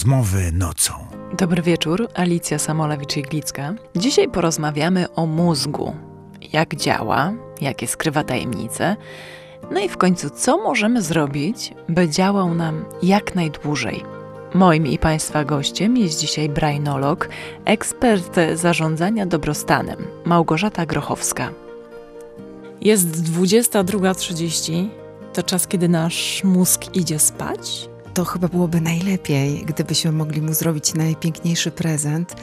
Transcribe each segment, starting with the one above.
Rozmowy nocą. Dobry wieczór, Alicja Samolewicz-Iglicka. Dzisiaj porozmawiamy o mózgu. Jak działa, jakie skrywa tajemnice, no i w końcu co możemy zrobić, by działał nam jak najdłużej. Moim i Państwa gościem jest dzisiaj brainolog, ekspert zarządzania dobrostanem, Małgorzata Grochowska. Jest 22:30, to czas, kiedy nasz mózg idzie spać. To chyba byłoby najlepiej, gdybyśmy mogli mu zrobić najpiękniejszy prezent.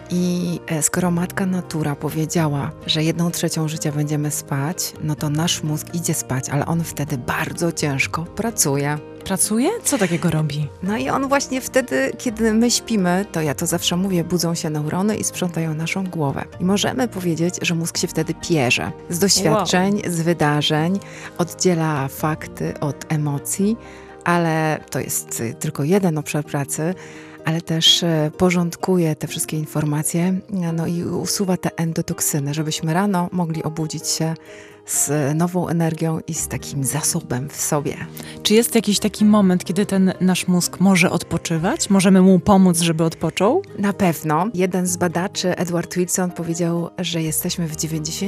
I skoro matka natura powiedziała, że 1/3 życia będziemy spać, no to nasz mózg idzie spać, ale on wtedy bardzo ciężko pracuje. Pracuje? Co takiego robi? No i on właśnie wtedy, kiedy my śpimy, to ja to zawsze mówię, budzą się neurony i sprzątają naszą głowę. I możemy powiedzieć, że mózg się wtedy pierze z doświadczeń, z wydarzeń, oddziela fakty od emocji, ale to jest tylko jeden obszar pracy, ale też porządkuje te wszystkie informacje, no i usuwa te endotoksyny, żebyśmy rano mogli obudzić się z nową energią i z takim zasobem w sobie. Czy jest jakiś taki moment, kiedy ten nasz mózg może odpoczywać? Możemy mu pomóc, żeby odpoczął? Na pewno. Jeden z badaczy, Edward Wilson, powiedział, że jesteśmy w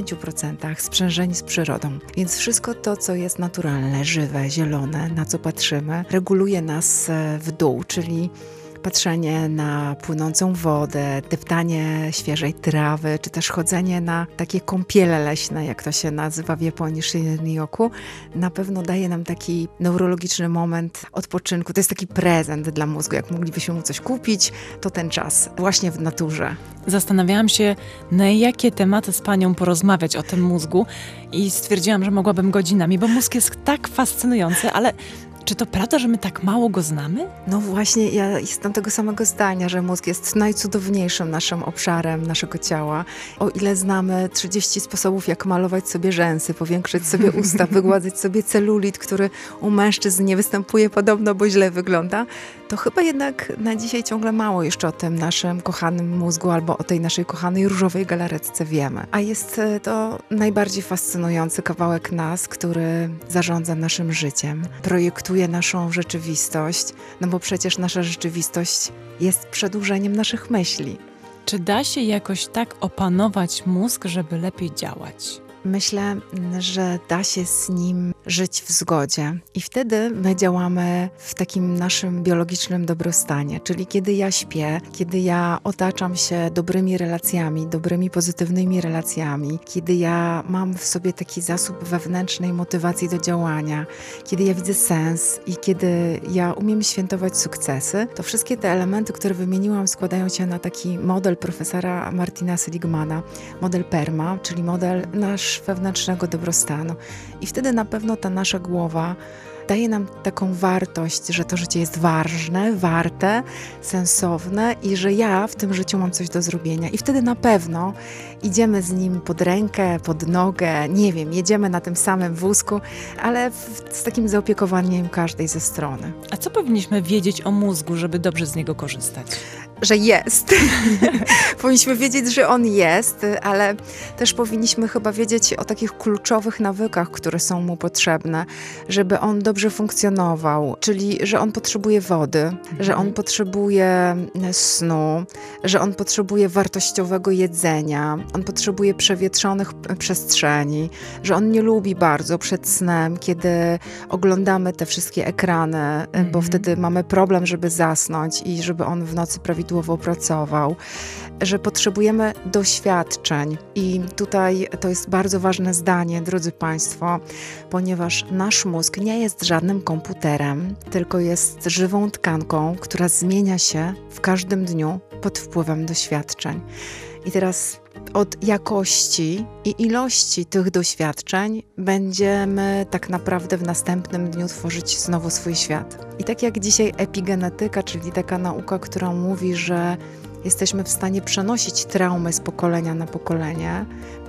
90% sprzężeni z przyrodą. Więc wszystko to, co jest naturalne, żywe, zielone, na co patrzymy, reguluje nas w dół, czyli patrzenie na płynącą wodę, deptanie świeżej trawy, czy też chodzenie na takie kąpiele leśne, jak to się nazywa w Japonii, Shinrin-yoku, na pewno daje nam taki neurologiczny moment odpoczynku. To jest taki prezent dla mózgu. Jak moglibyśmy mu coś kupić, to ten czas właśnie w naturze. Zastanawiałam się, na jakie tematy z Panią porozmawiać o tym mózgu i stwierdziłam, że mogłabym godzinami, bo mózg jest tak fascynujący, ale czy to prawda, że my tak mało go znamy? No właśnie, ja jestem tego samego zdania, że mózg jest najcudowniejszym naszym obszarem naszego ciała. O ile znamy 30 sposobów, jak malować sobie rzęsy, powiększyć sobie usta, wygładzić sobie celulit, który u mężczyzn nie występuje podobno, bo źle wygląda, to chyba jednak na dzisiaj ciągle mało jeszcze o tym naszym kochanym mózgu albo o tej naszej kochanej różowej galaretce wiemy. A jest to najbardziej fascynujący kawałek nas, który zarządza naszym życiem, projektuje naszą rzeczywistość, no bo przecież nasza rzeczywistość jest przedłużeniem naszych myśli. Czy da się jakoś tak opanować mózg, żeby lepiej działać? Myślę, że da się z nim żyć w zgodzie i wtedy my działamy w takim naszym biologicznym dobrostanie, czyli kiedy ja śpię, kiedy ja otaczam się dobrymi relacjami, dobrymi, pozytywnymi relacjami, kiedy ja mam w sobie taki zasób wewnętrznej motywacji do działania, kiedy ja widzę sens i kiedy ja umiem świętować sukcesy, to wszystkie te elementy, które wymieniłam, składają się na taki model profesora Martina Seligmana, model PERMA, czyli model nasz wewnętrznego dobrostanu. I wtedy na pewno ta nasza głowa daje nam taką wartość, że to życie jest ważne, warte, sensowne i że ja w tym życiu mam coś do zrobienia. I wtedy na pewno idziemy z nim pod rękę, pod nogę, nie wiem, jedziemy na tym samym wózku, ale z takim zaopiekowaniem każdej ze strony. A co powinniśmy wiedzieć o mózgu, żeby dobrze z niego korzystać? Że jest. Powinniśmy wiedzieć, że on jest, ale też powinniśmy chyba wiedzieć o takich kluczowych nawykach, które są mu potrzebne, żeby on dobrze funkcjonował, czyli że on potrzebuje wody, że on potrzebuje snu, że on potrzebuje wartościowego jedzenia, on potrzebuje przewietrzonych przestrzeni, że on nie lubi bardzo przed snem, kiedy oglądamy te wszystkie ekrany, bo wtedy mamy problem, żeby zasnąć i żeby on w nocy prawidłowo pracował, że potrzebujemy doświadczeń. I tutaj to jest bardzo ważne zdanie, drodzy Państwo, ponieważ nasz mózg nie jest żadnym komputerem, tylko jest żywą tkanką, która zmienia się w każdym dniu pod wpływem doświadczeń. I teraz od jakości i ilości tych doświadczeń będziemy tak naprawdę w następnym dniu tworzyć znowu swój świat. I tak jak dzisiaj epigenetyka, czyli taka nauka, która mówi, że jesteśmy w stanie przenosić traumy z pokolenia na pokolenie,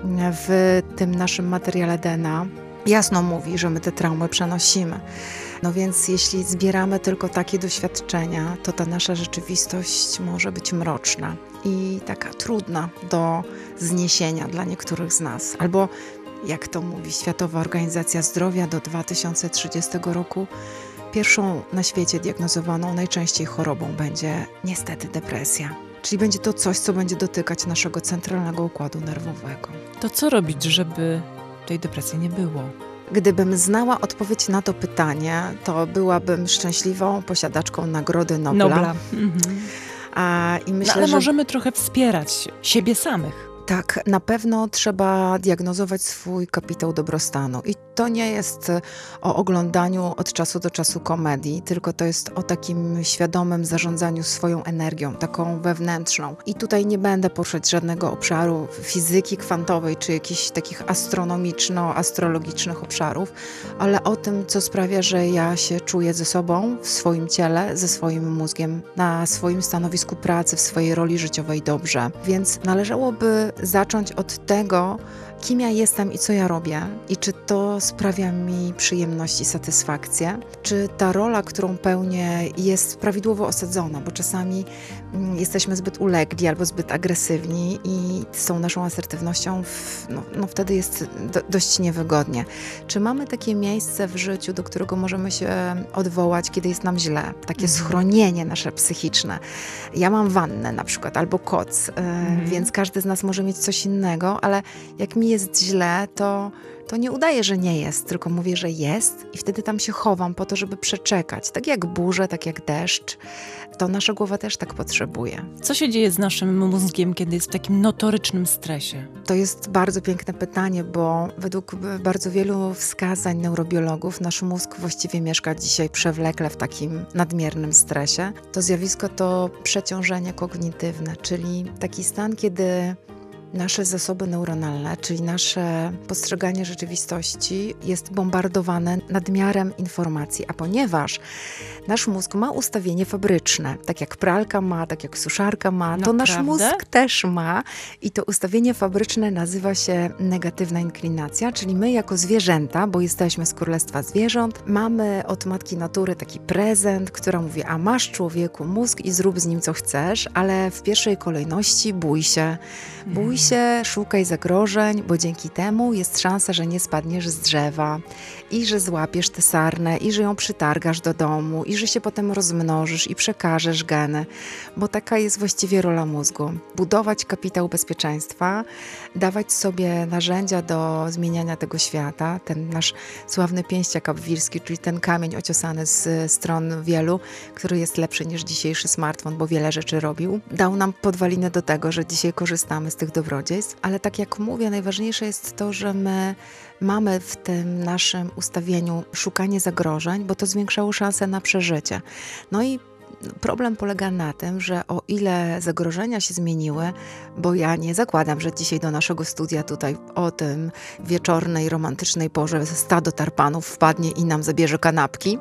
w tym naszym materiale DNA jasno mówi, że my te traumy przenosimy. No więc jeśli zbieramy tylko takie doświadczenia, to ta nasza rzeczywistość może być mroczna i taka trudna do zniesienia dla niektórych z nas. Albo, jak to mówi Światowa Organizacja Zdrowia, do 2030 roku pierwszą na świecie diagnozowaną najczęściej chorobą będzie niestety depresja. Czyli będzie to coś, co będzie dotykać naszego centralnego układu nerwowego. To co robić, żeby tej depresji nie było? Gdybym znała odpowiedź na to pytanie, to byłabym szczęśliwą posiadaczką Nagrody Nobla. I myślę, ale że możemy trochę wspierać siebie samych. tak, na pewno trzeba diagnozować swój kapitał dobrostanu. I to nie jest o oglądaniu od czasu do czasu komedii, tylko to jest o takim świadomym zarządzaniu swoją energią, taką wewnętrzną. I tutaj nie będę poruszać żadnego obszaru fizyki kwantowej, czy jakichś takich astronomiczno-astrologicznych obszarów, ale o tym, co sprawia, że ja się czuję ze sobą, w swoim ciele, ze swoim mózgiem, na swoim stanowisku pracy, w swojej roli życiowej dobrze. Więc należałoby zacząć od tego, kim ja jestem i co ja robię i czy to sprawia mi przyjemność i satysfakcję, czy ta rola, którą pełnię, jest prawidłowo osadzona, bo czasami jesteśmy zbyt ulegli albo zbyt agresywni i z tą naszą asertywnością wtedy jest dość niewygodnie. Czy mamy takie miejsce w życiu, do którego możemy się odwołać, kiedy jest nam źle? Takie schronienie nasze psychiczne. Ja mam wannę na przykład albo koc, więc każdy z nas może mieć coś innego, ale jak mi jest źle, to nie udaję, że nie jest, tylko mówię, że jest i wtedy tam się chowam po to, żeby przeczekać. Tak jak burze, tak jak deszcz, to nasza głowa też tak potrzebuje. Co się dzieje z naszym mózgiem, kiedy jest w takim notorycznym stresie? To jest bardzo piękne pytanie, bo według bardzo wielu wskazań neurobiologów nasz mózg właściwie mieszka dzisiaj przewlekle w takim nadmiernym stresie. To zjawisko to przeciążenie kognitywne, czyli taki stan, kiedy nasze zasoby neuronalne, czyli nasze postrzeganie rzeczywistości jest bombardowane nadmiarem informacji, a ponieważ nasz mózg ma ustawienie fabryczne, tak jak pralka ma, tak jak suszarka ma, to nasz mózg też ma i to ustawienie fabryczne nazywa się negatywna inklinacja, czyli my jako zwierzęta, bo jesteśmy z królestwa zwierząt, mamy od matki natury taki prezent, która mówi, a masz człowieku mózg i zrób z nim co chcesz, ale w pierwszej kolejności bój się, szukaj zagrożeń, bo dzięki temu jest szansa, że nie spadniesz z drzewa i że złapiesz tę sarnę i że ją przytargasz do domu i że się potem rozmnożysz i przekażesz geny, bo taka jest właściwie rola mózgu. Budować kapitał bezpieczeństwa, dawać sobie narzędzia do zmieniania tego świata, ten nasz sławny pięściak abwirski, czyli ten kamień ociosany z stron wielu, który jest lepszy niż dzisiejszy smartfon, bo wiele rzeczy robił, dał nam podwaliny do tego, że dzisiaj korzystamy z tych dobrodziejstw, ale tak jak mówię, najważniejsze jest to, że my mamy w tym naszym ustawieniu szukanie zagrożeń, bo to zwiększało szanse na przeżycie. No i problem polega na tym, że o ile zagrożenia się zmieniły, bo ja nie zakładam, że dzisiaj do naszego studia tutaj o tym wieczornej, romantycznej porze stado tarpanów wpadnie i nam zabierze kanapki.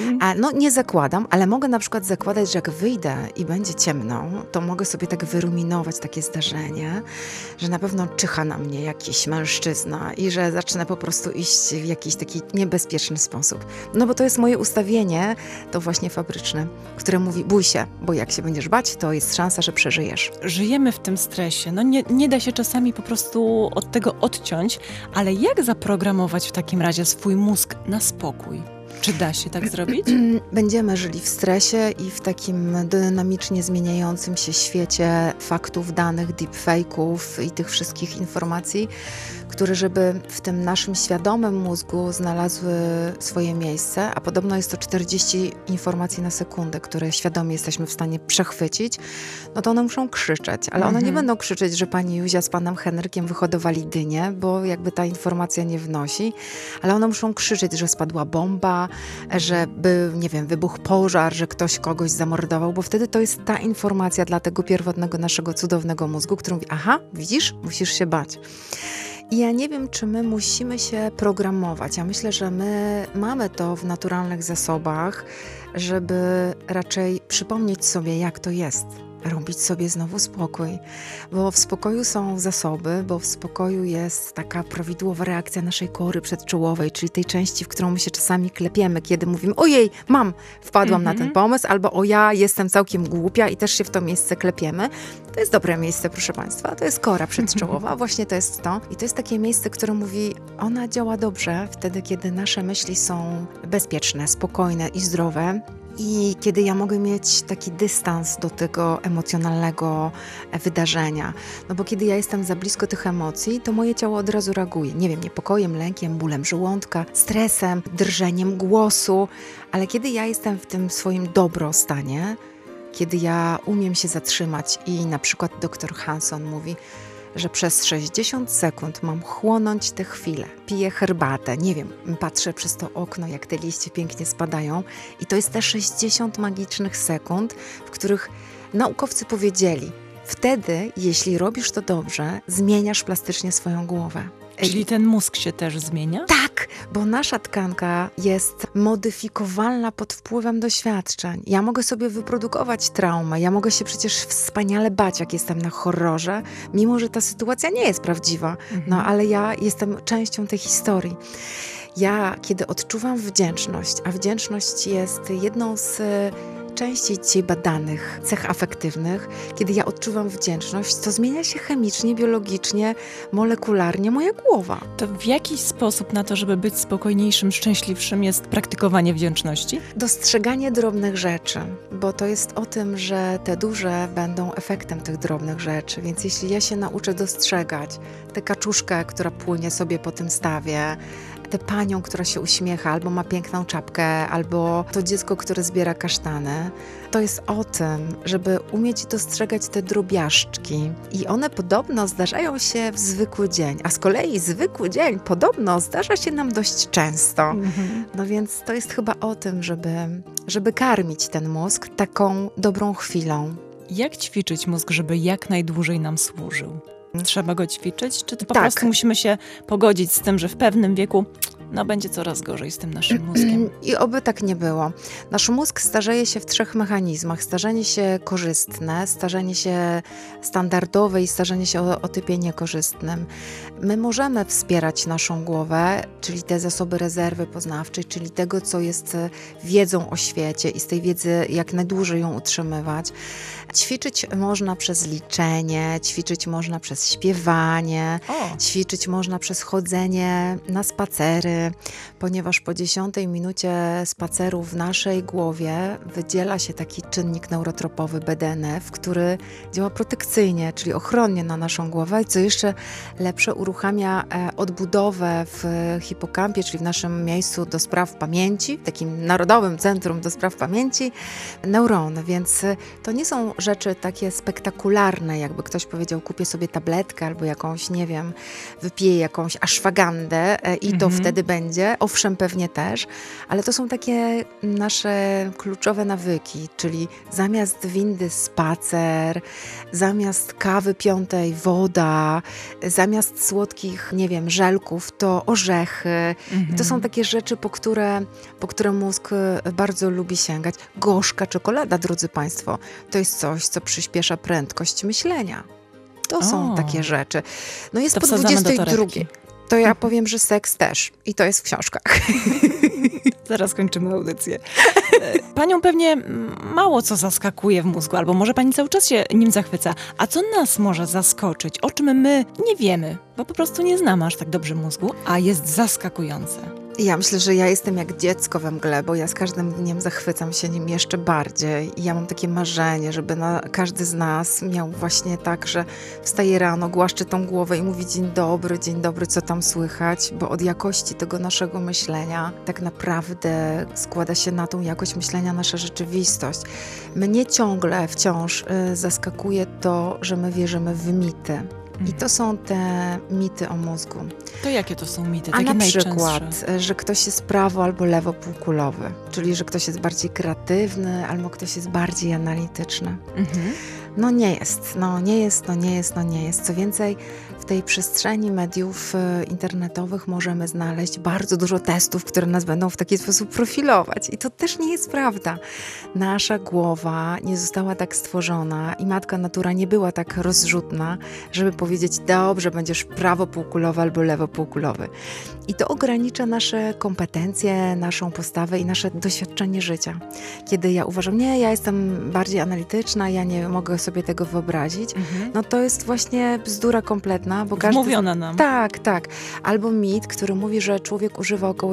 Nie zakładam, ale mogę na przykład zakładać, że jak wyjdę i będzie ciemno, to mogę sobie tak wyruminować takie zdarzenie, że na pewno czyha na mnie jakiś mężczyzna i że zacznę po prostu iść w jakiś taki niebezpieczny sposób. No bo to jest moje ustawienie, to właśnie fabryczne, które mówi, bój się, bo jak się będziesz bać, to jest szansa, że przeżyjesz. Żyjemy w tym stresie. Nie da się czasami po prostu od tego odciąć, ale jak zaprogramować w takim razie swój mózg na spokój? Czy da się tak zrobić? Będziemy żyli w stresie i w takim dynamicznie zmieniającym się świecie faktów, danych, deepfake'ów i tych wszystkich informacji, które żeby w tym naszym świadomym mózgu znalazły swoje miejsce, a podobno jest to 40 informacji na sekundę, które świadomie jesteśmy w stanie przechwycić, no to one muszą krzyczeć, ale one nie będą krzyczeć, że pani Józia z panem Henrykiem wyhodowali dynię, bo jakby ta informacja nie wnosi, ale one muszą krzyczeć, że spadła bomba, że wybuchł pożar, że ktoś kogoś zamordował, bo wtedy to jest ta informacja dla tego pierwotnego naszego cudownego mózgu, który mówi, aha, widzisz, musisz się bać. I ja nie wiem, czy my musimy się programować. Ja myślę, że my mamy to w naturalnych zasobach, żeby raczej przypomnieć sobie, jak to jest. robić sobie znowu spokój, bo w spokoju są zasoby, bo w spokoju jest taka prawidłowa reakcja naszej kory przedczołowej, czyli tej części, w którą my się czasami klepiemy, kiedy mówimy: ojej, wpadłam na ten pomysł, albo o ja jestem całkiem głupia i też się w to miejsce klepiemy. To jest dobre miejsce, proszę Państwa, to jest kora przedczołowa, właśnie to jest to. I to jest takie miejsce, które mówi, ona działa dobrze wtedy, kiedy nasze myśli są bezpieczne, spokojne i zdrowe. I kiedy ja mogę mieć taki dystans do tego emocjonalnego wydarzenia. No bo kiedy ja jestem za blisko tych emocji, to moje ciało od razu reaguje. Nie wiem, niepokojem, lękiem, bólem żołądka, stresem, drżeniem głosu. Ale kiedy ja jestem w tym swoim dobrostanie, kiedy ja umiem się zatrzymać i na przykład dr Hanson mówi, że przez 60 sekund mam chłonąć te chwile. Piję herbatę, nie wiem, patrzę przez to okno, jak te liście pięknie spadają i to jest te 60 magicznych sekund, w których naukowcy powiedzieli, wtedy, jeśli robisz to dobrze, zmieniasz plastycznie swoją głowę. Czyli ten mózg się też zmienia? Tak, bo nasza tkanka jest modyfikowalna pod wpływem doświadczeń. Ja mogę sobie wyprodukować traumę, ja mogę się przecież wspaniale bać, jak jestem na horrorze, mimo że ta sytuacja nie jest prawdziwa, no ale ja jestem częścią tej historii. Ja, kiedy odczuwam wdzięczność, a wdzięczność jest jedną z częściej dzisiaj badanych cech afektywnych, kiedy ja odczuwam wdzięczność, to zmienia się chemicznie, biologicznie, molekularnie moja głowa. To w jaki sposób na to, żeby być spokojniejszym, szczęśliwszym, jest praktykowanie wdzięczności? Dostrzeganie drobnych rzeczy, bo to jest o tym, że te duże będą efektem tych drobnych rzeczy, więc jeśli ja się nauczę dostrzegać tę kaczuszkę, która płynie sobie po tym stawie, tę panią, która się uśmiecha, albo ma piękną czapkę, albo to dziecko, które zbiera kasztany. To jest o tym, żeby umieć dostrzegać te drobiażdżki. I one podobno zdarzają się w zwykły dzień, a z kolei zwykły dzień podobno zdarza się nam dość często. No więc to jest chyba o tym, żeby karmić ten mózg taką dobrą chwilą. Jak ćwiczyć mózg, żeby jak najdłużej nam służył? Trzeba go ćwiczyć? Czy to po prostu musimy się pogodzić z tym, że w pewnym wieku będzie coraz gorzej z tym naszym mózgiem? I oby tak nie było. Nasz mózg starzeje się w 3 mechanizmach. Starzenie się korzystne, starzenie się standardowe i starzenie się o typie niekorzystnym. My możemy wspierać naszą głowę, czyli te zasoby rezerwy poznawczej, czyli tego, co jest wiedzą o świecie i z tej wiedzy jak najdłużej ją utrzymywać. Ćwiczyć można przez liczenie, ćwiczyć można przez śpiewanie, ćwiczyć można przez chodzenie na spacery, ponieważ po 10 minucie spaceru w naszej głowie wydziela się taki czynnik neurotropowy BDNF, który działa protekcyjnie, czyli ochronnie na naszą głowę i co jeszcze lepsze uruchamia odbudowę w hipokampie, czyli w naszym miejscu do spraw pamięci, w takim narodowym centrum do spraw pamięci, neurony, więc to nie są rzeczy takie spektakularne, jakby ktoś powiedział, kupię sobie tabletkę albo jakąś, nie wiem, wypiję jakąś aszwagandę i to wtedy będzie. Owszem, pewnie też, ale to są takie nasze kluczowe nawyki, czyli zamiast windy spacer, zamiast kawy 5 woda, zamiast słodkich, nie wiem, żelków to orzechy. I to są takie rzeczy, po które mózg bardzo lubi sięgać. Gorzka czekolada, drodzy Państwo, to jest coś, co przyspiesza prędkość myślenia. To są takie rzeczy. No jest to po 22. To ja powiem, że seks też. I to jest w książkach. Zaraz kończymy audycję. Panią pewnie mało co zaskakuje w mózgu, albo może pani cały czas się nim zachwyca. A co nas może zaskoczyć? O czym my nie wiemy, bo po prostu nie znamy aż tak dobrze mózgu, a jest zaskakujące. Ja myślę, że ja jestem jak dziecko we mgle, bo ja z każdym dniem zachwycam się nim jeszcze bardziej. I ja mam takie marzenie, żeby każdy z nas miał właśnie tak, że wstaje rano, głaszcze tą głowę i mówi dzień dobry, co tam słychać, bo od jakości tego naszego myślenia tak naprawdę składa się na tą jakość myślenia nasza rzeczywistość. Mnie ciągle wciąż zaskakuje to, że my wierzymy w mity. I to są te mity o mózgu. To jakie to są mity? A Takie na przykład, że ktoś jest prawo albo lewo półkulowy, czyli że ktoś jest bardziej kreatywny albo ktoś jest bardziej analityczny. No nie jest. Co więcej, w tej przestrzeni mediów internetowych możemy znaleźć bardzo dużo testów, które nas będą w taki sposób profilować. I to też nie jest prawda. Nasza głowa nie została tak stworzona i matka natura nie była tak rozrzutna, żeby powiedzieć, dobrze, będziesz prawopółkulowy albo lewopółkulowy. I to ogranicza nasze kompetencje, naszą postawę i nasze doświadczenie życia. Kiedy ja uważam, nie, ja jestem bardziej analityczna, ja nie mogę sobie tego wyobrazić, no to jest właśnie bzdura kompletna, bo każdy... Mówiona nam. Tak. Albo mit, który mówi, że człowiek używa około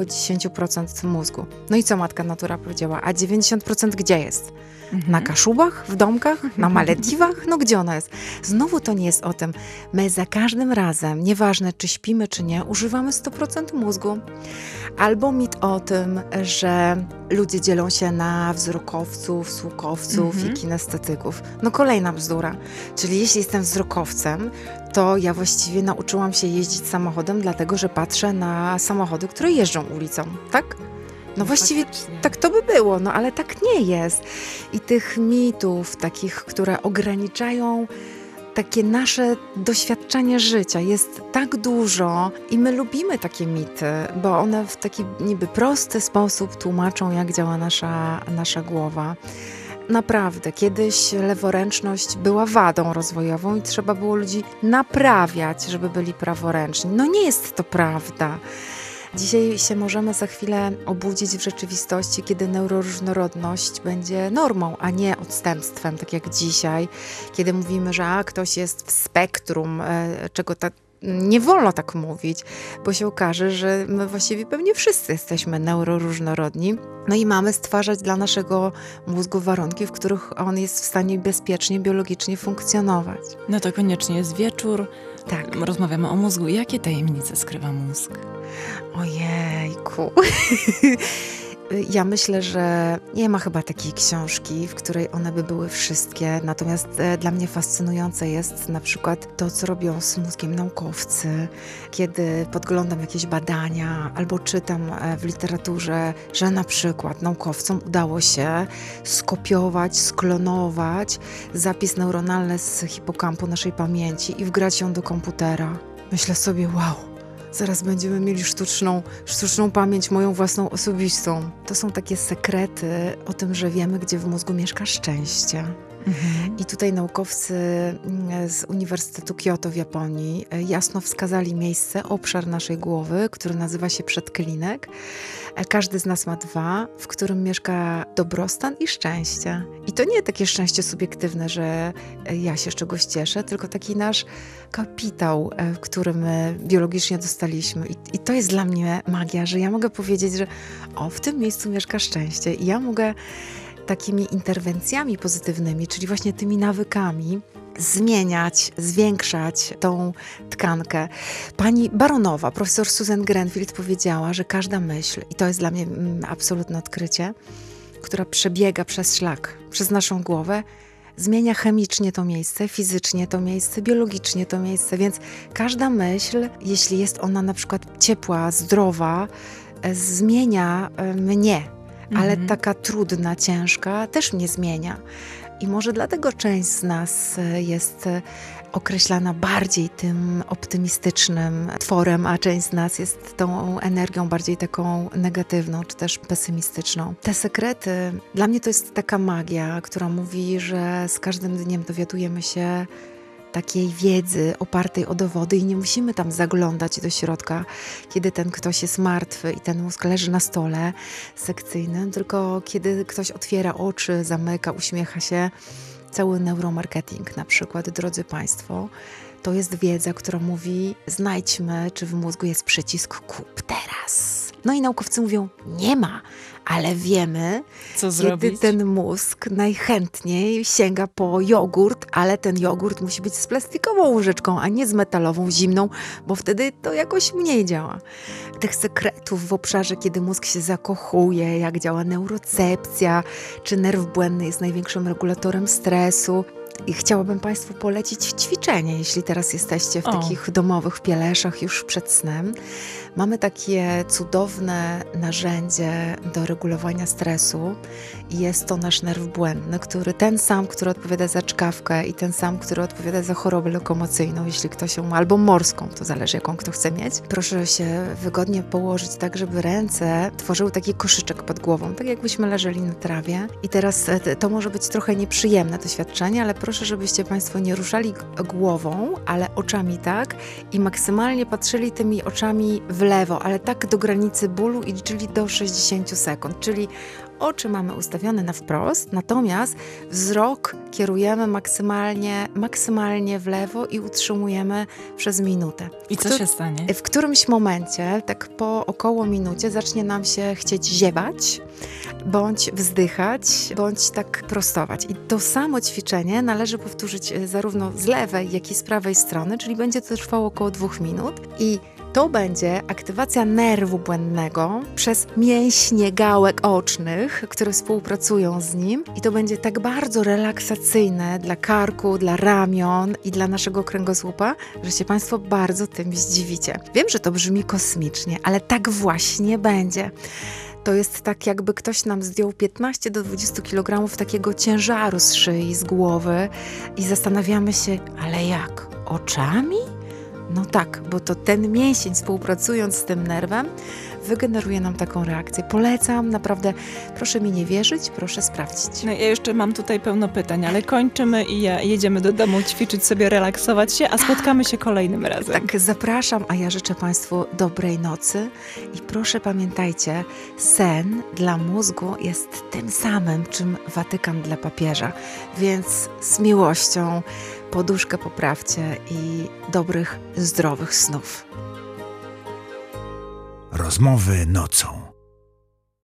10% mózgu. No i co matka natura powiedziała? A 90% gdzie jest? Na Kaszubach? W domkach? Na Malediwach? No gdzie ona jest? Znowu to nie jest o tym. My za każdym razem, nieważne czy śpimy czy nie, używamy 100% mózgu. Albo mit o tym, że ludzie dzielą się na wzrokowców, słuchowców i kinestetyków. No kolejna bzdura. Czyli jeśli jestem wzrokowcem, to ja właściwie nauczyłam się jeździć samochodem, dlatego że patrzę na samochody, które jeżdżą ulicą, tak? No właściwie tak to by było, no ale tak nie jest. I tych mitów takich, które ograniczają takie nasze doświadczenie życia jest tak dużo i my lubimy takie mity, bo one w taki niby prosty sposób tłumaczą, jak działa nasza głowa. Naprawdę, kiedyś leworęczność była wadą rozwojową i trzeba było ludzi naprawiać, żeby byli praworęczni. No nie jest to prawda. Dzisiaj się możemy za chwilę obudzić w rzeczywistości, kiedy neuroróżnorodność będzie normą, a nie odstępstwem, tak jak dzisiaj, kiedy mówimy, że ktoś jest w spektrum, czego tak nie wolno tak mówić, bo się okaże, że my właściwie pewnie wszyscy jesteśmy neuroróżnorodni. No i mamy stwarzać dla naszego mózgu warunki, w których on jest w stanie bezpiecznie, biologicznie funkcjonować. No to koniecznie jest wieczór. Tak. Rozmawiamy o mózgu. Jakie tajemnice skrywa mózg? Ojejku. Ja myślę, że nie ma chyba takiej książki, w której one by były wszystkie. Natomiast dla mnie fascynujące jest na przykład to, co robią z mózgiem naukowcy, kiedy podglądam jakieś badania albo czytam w literaturze, że na przykład naukowcom udało się skopiować, sklonować zapis neuronalny z hipokampu naszej pamięci i wgrać ją do komputera. Myślę sobie, wow. Zaraz będziemy mieli sztuczną pamięć, moją własną osobistą. To są takie sekrety o tym, że wiemy, gdzie w mózgu mieszka szczęście. I tutaj naukowcy z Uniwersytetu Kyoto w Japonii jasno wskazali miejsce, obszar naszej głowy, który nazywa się przedklinek. Każdy z nas ma 2, w którym mieszka dobrostan i szczęście. I to nie takie szczęście subiektywne, że ja się z czegoś cieszę, tylko taki nasz kapitał, który my biologicznie dostaliśmy. I to jest dla mnie magia, że ja mogę powiedzieć, że w tym miejscu mieszka szczęście. I ja mogę takimi interwencjami pozytywnymi, czyli właśnie tymi nawykami, zmieniać, zwiększać tą tkankę. Pani baronowa, profesor Susan Grenfield powiedziała, że każda myśl, i to jest dla mnie absolutne odkrycie, która przebiega przez szlak, przez naszą głowę, zmienia chemicznie to miejsce, fizycznie to miejsce, biologicznie to miejsce, więc każda myśl, jeśli jest ona na przykład ciepła, zdrowa, zmienia mnie. Ale taka trudna, ciężka też mnie zmienia. I może dlatego część z nas jest określana bardziej tym optymistycznym tworem, a część z nas jest tą energią bardziej taką negatywną, czy też pesymistyczną. Te sekrety, dla mnie to jest taka magia, która mówi, że z każdym dniem dowiadujemy się takiej wiedzy opartej o dowody i nie musimy tam zaglądać do środka, kiedy ten ktoś jest martwy i ten mózg leży na stole sekcyjnym, tylko kiedy ktoś otwiera oczy, zamyka, uśmiecha się. Cały neuromarketing na przykład, drodzy Państwo, to jest wiedza, która mówi, znajdźmy, czy w mózgu jest przycisk kup teraz. No i naukowcy mówią, nie ma, ale wiemy, co kiedy zrobić? ten mózg najchętniej sięga po jogurt, ale ten jogurt musi być z plastikową łyżeczką, a nie z metalową, zimną, bo wtedy to jakoś mniej działa. Tych sekretów w obszarze, kiedy mózg się zakochuje, jak działa neurocepcja, czy nerw błędny jest największym regulatorem stresu. I chciałabym Państwu polecić ćwiczenie, jeśli teraz jesteście w takich domowych pieleszach już przed snem. Mamy takie cudowne narzędzie do regulowania stresu i jest to nasz nerw błędny, ten sam, który odpowiada za czkawkę i ten sam, który odpowiada za chorobę lokomocyjną, jeśli ktoś ją ma, albo morską, to zależy jaką kto chce mieć. Proszę się wygodnie położyć tak, żeby ręce tworzyły taki koszyczek pod głową, tak jakbyśmy leżeli na trawie. I teraz to może być trochę nieprzyjemne doświadczenie, ale proszę, żebyście Państwo nie ruszali głową, ale oczami tak i maksymalnie patrzyli tymi oczami w lewo, ale tak do granicy bólu i czyli do 60 sekund, czyli oczy mamy ustawione na wprost, natomiast wzrok kierujemy maksymalnie w lewo i utrzymujemy przez minutę. I co się stanie? W którymś momencie, tak po około minucie, zacznie nam się chcieć ziewać, bądź wzdychać, bądź tak prostować. I to samo ćwiczenie należy powtórzyć zarówno z lewej, jak i z prawej strony, czyli będzie to trwało około 2 minut i to będzie aktywacja nerwu błędnego przez mięśnie gałek ocznych, które współpracują z nim i to będzie tak bardzo relaksacyjne dla karku, dla ramion i dla naszego kręgosłupa, że się Państwo bardzo tym zdziwicie. Wiem, że to brzmi kosmicznie, ale tak właśnie będzie. To jest tak, jakby ktoś nam zdjął 15 do 20 kg takiego ciężaru z szyi, z głowy i zastanawiamy się, ale jak? Oczami? No tak, bo to ten mięsień współpracując z tym nerwem wygeneruje nam taką reakcję. Polecam, naprawdę, proszę mi nie wierzyć, proszę sprawdzić. No ja jeszcze mam tutaj pełno pytań, ale kończymy i jedziemy do domu ćwiczyć sobie, relaksować się, a spotkamy się kolejnym razem. Tak, zapraszam, a ja życzę Państwu dobrej nocy i proszę pamiętajcie, sen dla mózgu jest tym samym, czym Watykan dla papieża, więc z miłością poduszkę poprawcie i dobrych, zdrowych snów. Rozmowy nocą.